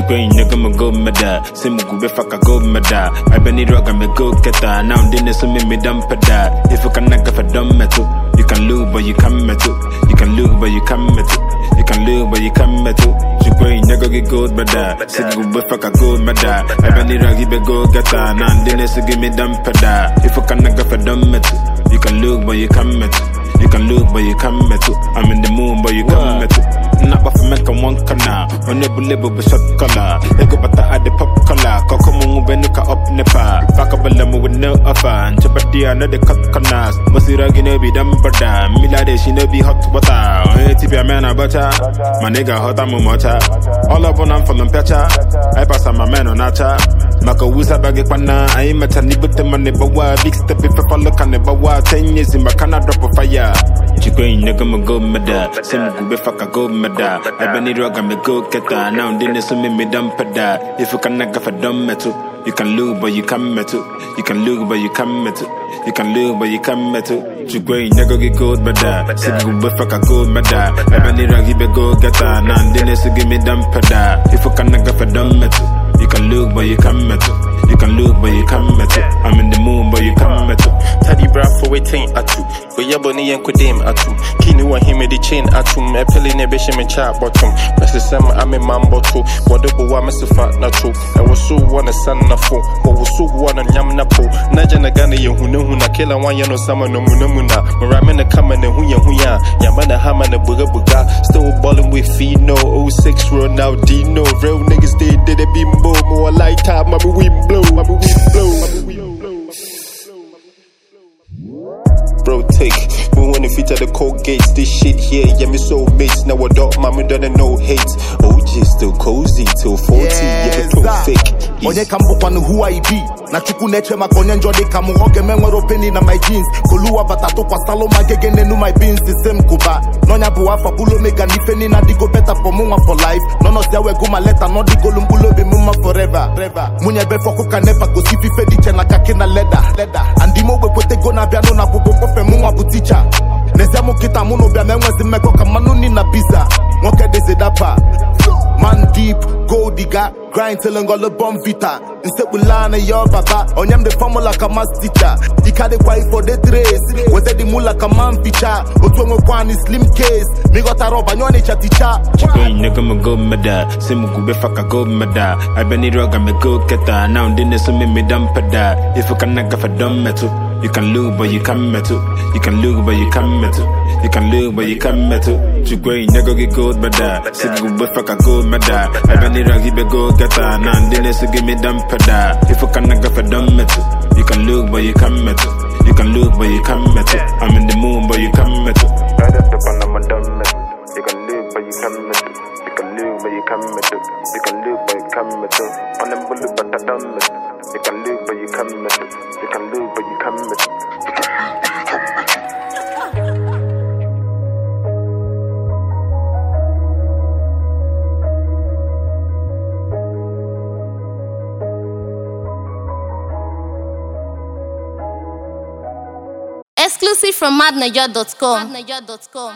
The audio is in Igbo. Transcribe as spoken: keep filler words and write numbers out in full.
Chikwe nigga me go meda. Simu gube faka go meda. I been it rock me go keta. Now dinner so me me dump da. If you can naga for dumb metal, you can lose but you can metal. You can lose but you can metal. You can lose but you can metal. Chikwe nigga get gold meda. Simu gube faka go meda. I been it rock be go keta. Now dinner so give me dump da. If you can naga for dumb metal, you can lose but you can metal. You can look, but you can't metal. I'm in the moon, but you can't metal. Not but for make a one canal. When they believe with shot color. They go but at the pop color. Kokomu benuka up nepa. Pakabalamu with no offer. And Chapati another cut canals. Masira gonna be dumb brother. Milade she no be hot water. T P a man a butter. My nigga hot I'm a motor. All up on I'm from Pecha. I pass on my man on Acha. Maka wusa bagi pana. I ain't met a nibble to money but what big step if I look on the bawa. Ten years in my can drop a fire. Chikwe nigga me go meda. Simu gube faka go meda. I been it rock me go keta. Now dinner so me me dump da. If you can naga for dumb metal, you can lose but you can metal. You can lose but you can metal. You can lose but you can metal. Chikwe nigga get gold meda. Simu gube faka go meda. I been it rock me go keta. Now dinner so give me dump da. If you can naga for dumb metal, you can lose but you can metal. You can look but you can metal. I'm in the moon but you can metal. Taddy bra for waiting atu. We ya boni yen kudem atu. Kini wa hime di chain atu. Me peli ne beshe me chat bottom. Press some I'm in mambo too. Whatever wa me so fat na true. I was so wanna san na fo. Wa was so wanna nyam na po. Naja na gane ye hunu huna. Kila wan ya no sama no muna muna. Marame na kama ne huya huya. Yamana hama na buga buga. Still ballin' with Fino. oh six Ronaldinho. Real niggas they did it bimbo. More light top. Mama we blow. Mama we blow. Mama we blow. Bro, take. We wanna feature the cold gates. This shit here, yeah, me so mates. Now I dot, mama done no hate. O G still cozy till forty. Yeah, me fake. Onye kambu kwanu who I be. Na chuku neche makonye njode kamu hoge menwero penny na my jeans. Koluwa batato kwa salo magege nenu my beans. The same kuba. Nonya buwafa bulo mega nifeni na digo better for muma for life. Nono siyawe guma leta no digo lumbulo be muma forever. Munye befo kuka nepa go sifi fedi chena kakina leda. Andimo we kote go na biano na bugo kofe muma buticha. Nesemo kita muno bia menwezi meko kamanu ni na pizza. Mwoke dese dapa. Man deep, gold digger, grind till and got the bomb vita. Instead we learn a your baba, on yam the formula like a mass teacher. The carry quite for the trace, was the mula like a man feature. But when we want is slim case, me got a rob and you need a teacher. Chikwe nigga me go meda, simu gube faka go meda. I been it rock me go keta, now dinner so me me dump da. If you can naga for dumb metal, you can lose but you can metal. You can lose but you can metal. You can lose but you can metal. Chikwe nigga get gold meda, simu gube faka go meda. I been it rock be go keta, now dinner so give me dump da. If you can naga for dumb metal, you can lose but you can metal. You can lose but you can metal. I'm in the moon but you can metal. Right up the bun, I'm a dumb metal. You can lose but you can metal. You can lose but you can metal. You can lose but you can metal. On them bullet but I dumb metal. You can lose but you can metal. You can lose but you can metal. Exclusive from mad naija dot com.